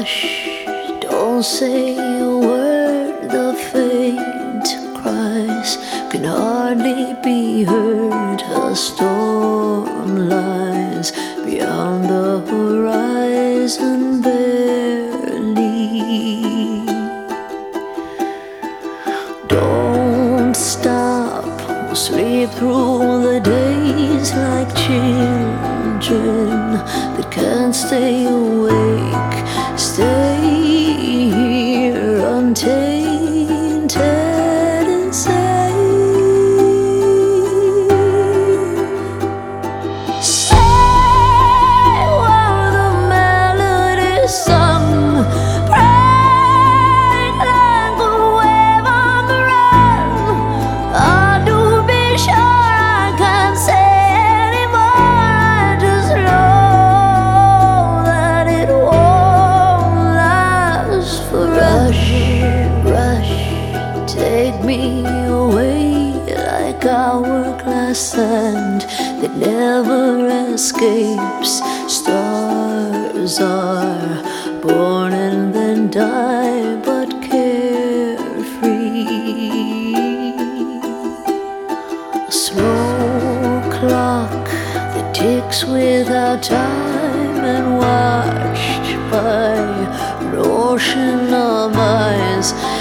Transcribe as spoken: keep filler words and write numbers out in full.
Hush, don't say a word. The faint cries can hardly be heard. A storm lies beyond the horizon barely. Don't stop, we'll sleep through the days like children that can't stay awake. Stay here untainted and safe. Say while the melody sung, bright like a wave on the run. Oh, do be sure I can't say anymore. I just know that it won't last forever. Rush, rush, take me away like hourglass sand that never escapes. Stars are born and then die, but carefree. A slow clock that ticks without time, and watched by an ocean of eyes